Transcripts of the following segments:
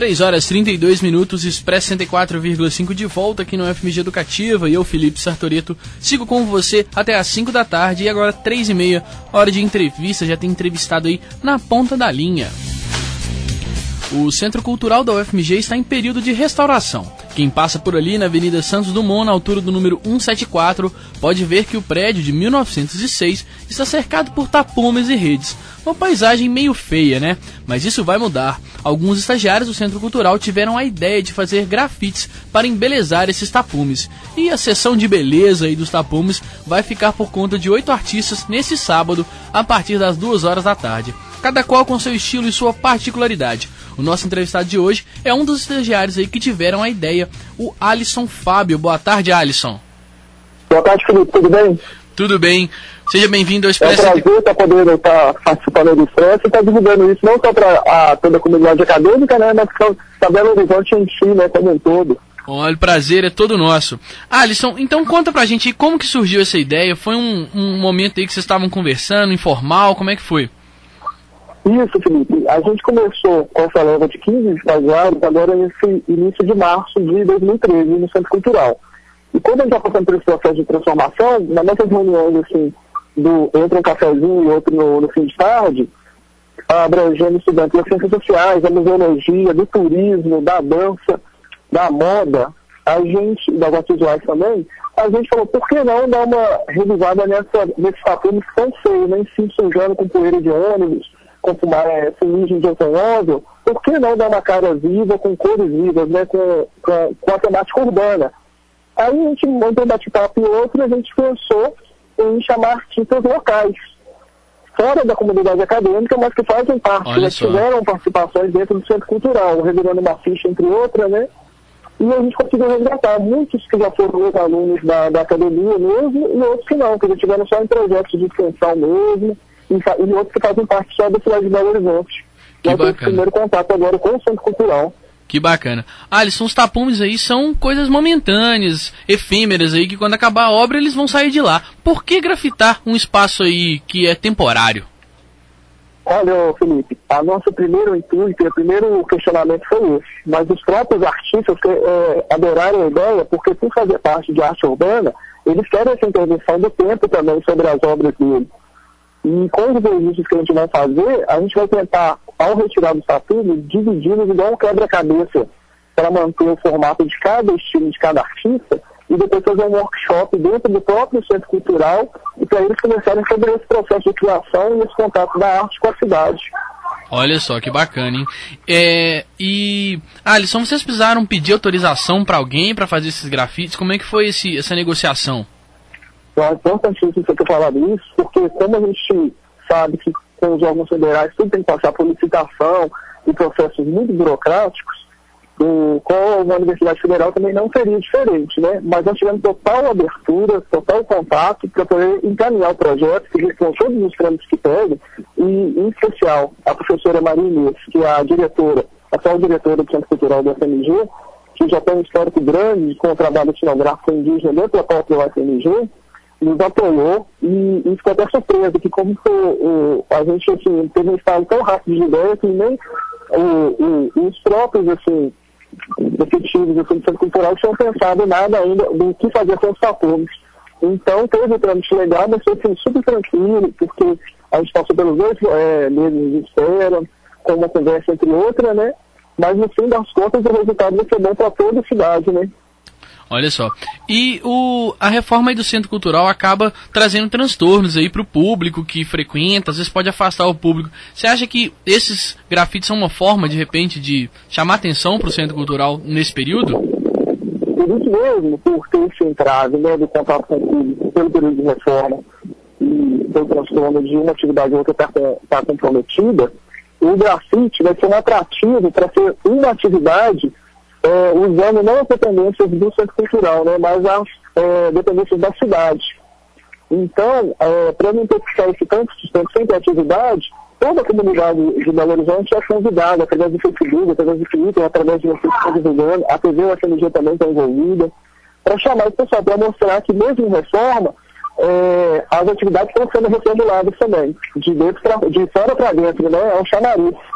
3h32, Expresso 104,5 de volta aqui no FMG Educativa. E eu, Felipe Sartoreto, sigo com você até às 5 da tarde. E agora 3h30, hora de entrevista. Já tem entrevistado aí na ponta da linha. O Centro Cultural da UFMG está em período de restauração. Quem passa por ali na Avenida Santos Dumont, na altura do número 174, pode ver que o prédio de 1906 está cercado por tapumes e redes. Uma paisagem meio feia, né? Mas isso vai mudar. Alguns estagiários do Centro Cultural tiveram a ideia de fazer grafites para embelezar esses tapumes. E a sessão de beleza aí dos tapumes vai ficar por conta de 8 artistas nesse sábado, a partir das 2 horas da tarde. Cada qual com seu estilo e sua particularidade. O nosso entrevistado de hoje é um dos estagiários aí que tiveram a ideia, o Alisson Fábio. Boa tarde, Alisson. Boa tarde, Felipe. Tudo bem? Tudo bem. Seja bem-vindo ao Expresso. É um prazer estar podendo estar participando do Expresso e estar divulgando isso não só para toda a comunidade acadêmica, né, mas para Belo Horizonte em si, né, como um todo. Olha, o prazer é todo nosso. Alisson, então conta pra gente aí como que surgiu essa ideia. Foi um momento aí que vocês estavam conversando, informal, como é que foi? Isso, Felipe. A gente começou com essa leva de 15 estagiários agora nesse início de março de 2013 no Centro Cultural. E quando a gente está passando por esse processo de transformação, nas nossas reuniões, assim, entre um cafezinho e outro no fim de tarde, abrangendo estudantes das ciências sociais, da museologia, do turismo, da dança, da moda, das artes visuais também, a gente falou, por que não dar uma revisada nesses tapumes que são feios, né, se sujando com poeira de ônibus, com fuligem de automóvel, por que não dar uma cara viva, com cores vivas, né, com a temática urbana? Aí a gente montou um bate-papo e outro, e a gente pensou em chamar artistas locais, fora da comunidade acadêmica, mas que fazem parte, já tiveram participações dentro do Centro Cultural, revelando uma ficha entre outras, né? E a gente conseguiu resgatar muitos que já foram os alunos da academia mesmo, e outros que não, que já tiveram só em projetos de extensão mesmo, e outros que fazem parte só da cidade de Belo Horizonte. Nós temos o primeiro contato agora com o Centro Cultural. Que bacana. Alisson, os tapumes aí são coisas momentâneas, efêmeras aí, que quando acabar a obra eles vão sair de lá. Por que grafitar um espaço aí que é temporário? Olha, Felipe, a nosso primeiro intuito e o primeiro questionamento foi esse. Mas os próprios artistas adoraram a ideia, porque por fazer parte de arte urbana, eles querem essa intervenção do tempo também sobre as obras dele. E com os registros que a gente vai fazer, a gente vai tentar, ao retirar dos tapumes, dividi-los igual um quebra-cabeça para manter o formato de cada estilo, de cada artista, e depois fazer um workshop dentro do próprio Centro Cultural, e para eles começarem sobre esse processo de criação e esse contato da arte com a cidade. Olha só, que bacana, hein? Alisson, vocês precisaram pedir autorização para alguém para fazer esses grafites? Como é que foi essa negociação? É importantíssimo você ter falado isso, porque como a gente sabe que com os órgãos federais tudo tem que passar por licitação e processos muito burocráticos, com a Universidade Federal também não seria diferente, né? Mas nós tivemos total abertura, total contato para poder encaminhar o projeto, seguir com todos os trâmites que pedem, e em especial a professora Maria Inês, que é a atual diretora do Centro Cultural do FMG, que já tem um histórico grande com o trabalho etnográfico indígena dentro da própria UFMG, nos apoiou e ficou até surpreso que como a gente assim, teve um estado tão rápido de ideia que nem os próprios assim, efetivos assim, do Centro Cultural tinham pensado nada ainda do que fazer com os tapumes. Então teve o trâmite legal, mas foi assim, super tranquilo, porque a gente passou pelos 2 meses de espera, com uma conversa entre outras, né? Mas no fim das contas o resultado vai ser bom para toda a cidade, né? Olha só, e a reforma aí do Centro Cultural acaba trazendo transtornos aí para o público que frequenta, às vezes pode afastar o público. Você acha que esses grafites são uma forma, de repente, de chamar atenção para o Centro Cultural nesse período? Por isso mesmo, por ter esse entrave, né, do contato com o público, pelo período de reforma e pelo transtorno de uma atividade ou outra está comprometida, o grafite vai ser um atrativo para ser uma atividade usando não as dependências do Centro Cultural, né, mas as dependências da cidade. Então, para não ter que ficar esse tanto tempo sem ter atividade, toda a comunidade de Belo Horizonte é convidada, através do Facebook, através do Twitter, através de vocês que estão divulgando, a TV UFMG também está envolvida, para chamar o pessoal, para mostrar que mesmo em reforma, as atividades estão sendo reformuladas também, de fora para dentro, né, é um chamariz.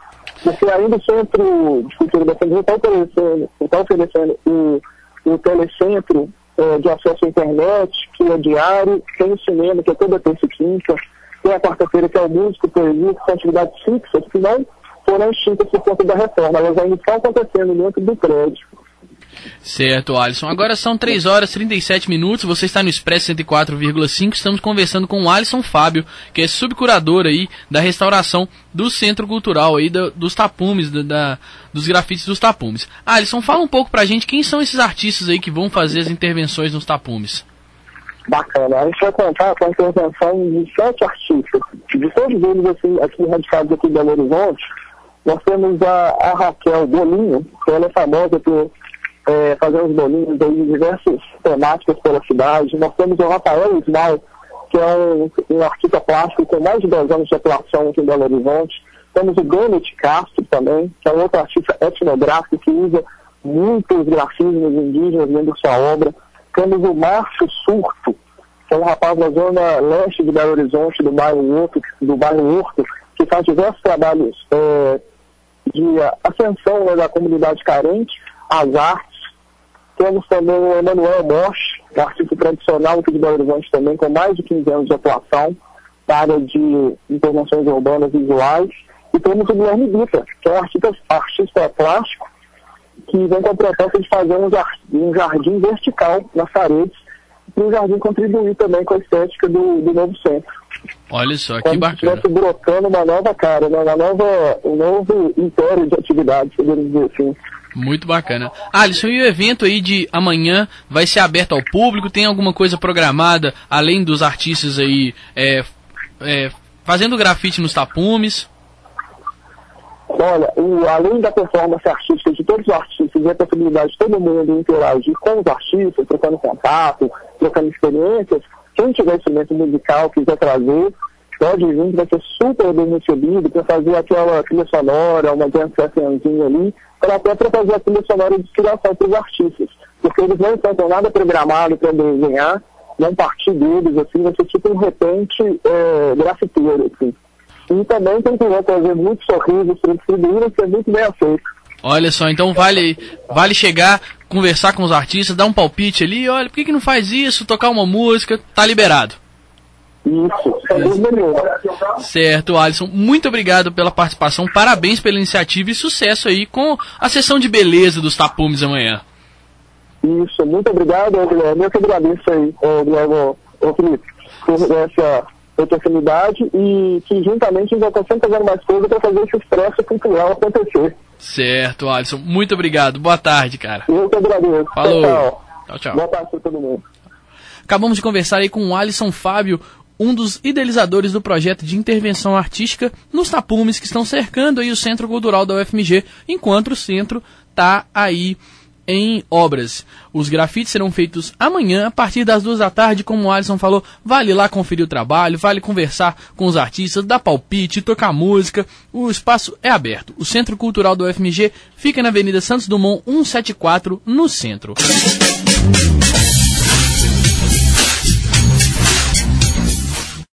Porque ainda o Centro de Cultura da FMG está oferecendo o telecentro de acesso à internet, que é diário, tem o cinema, que é toda terça e quinta, tem a quarta-feira, que é o músico, poesia, que são atividades fixas, que não foram extintas por conta da reforma, elas ainda estão acontecendo dentro do prédio. Certo, Alisson. Agora são 3 horas e 37 minutos, você está no Expresso 104,5, estamos conversando com o Alisson Fábio, que é subcurador aí da restauração do Centro Cultural aí dos tapumes, dos grafites dos tapumes. Alisson, fala um pouco pra gente quem são esses artistas aí que vão fazer as intervenções nos tapumes. Bacana, a gente vai contar com a intervenção de 7 artistas, de todos eles assim, aqui radicados aqui em Belo Horizonte. Nós temos a Raquel Bolinho, que ela é famosa por fazer uns bolinhos aí de diversas temáticas pela cidade. Nós temos o Rafael Ismael, que é um artista plástico com mais de 10 anos de atuação aqui em Belo Horizonte. Temos o Bennett Castro também, que é um outro artista etnográfico que usa muitos grafismos indígenas dentro da sua obra. Temos o Márcio Surto, que é um rapaz da zona leste de Belo Horizonte, do bairro Horto, que faz diversos trabalhos de ascensão, né, da comunidade carente, às artes. Temos também o Emanuel Mosch, artista tradicional aqui de Belo Horizonte também, com mais de 15 anos de atuação na área de intervenções urbanas visuais. E temos o Guilherme Bita, que é um artista plástico, que vem com a proposta de fazer um jardim vertical nas paredes, para o jardim contribuir também com a estética do novo centro. Olha só, como que bacana. Como se estivesse brotando uma nova cara, né? um novo império de atividades, podemos dizer assim. Muito bacana. Alisson, e o evento aí de amanhã vai ser aberto ao público? Tem alguma coisa programada, além dos artistas aí fazendo grafite nos tapumes? Olha, além da performance artística de todos os artistas e a possibilidade de todo mundo interagir com os artistas, trocando contato, trocando experiências, quem tiver instrumento musical, quiser trazer, pode vir, vai ser super bem recebido para fazer aquela trilha sonora, uma dance sessionzinha ali, até para fazer a trilha sonora de inspiração para os artistas, porque eles não estão com nada programado para desenhar, não partir deles, assim, vai ser tipo um repente grafiteiro, assim. E também tem que trazer muitos sorrisos para distribuir, que é muito bem aceito. Olha só, então vale chegar, conversar com os artistas, dar um palpite ali, olha, por que não faz isso, tocar uma música, tá liberado. Isso, sem dúvida nenhuma. Certo, Alisson, muito obrigado pela participação, parabéns pela iniciativa e sucesso aí com a sessão de beleza dos tapumes amanhã. Isso, muito obrigado, Guilherme, eu que agradeço aí, Guilherme, Felipe, por essa oportunidade e que juntamente a gente vai estar sempre fazendo mais coisa para fazer esse expresso cultural acontecer. Certo, Alisson, muito obrigado, boa tarde, cara. Eu que agradeço. Falou. Tchau. Boa tarde para todo mundo. Acabamos de conversar aí com o Alisson Fábio, um dos idealizadores do projeto de intervenção artística nos tapumes que estão cercando aí o Centro Cultural da UFMG, enquanto o centro está aí em obras. Os grafites serão feitos amanhã, a partir das 2 da tarde, como o Alisson falou, vale lá conferir o trabalho, vale conversar com os artistas, dar palpite, tocar música, o espaço é aberto. O Centro Cultural do UFMG fica na Avenida Santos Dumont 174, no centro.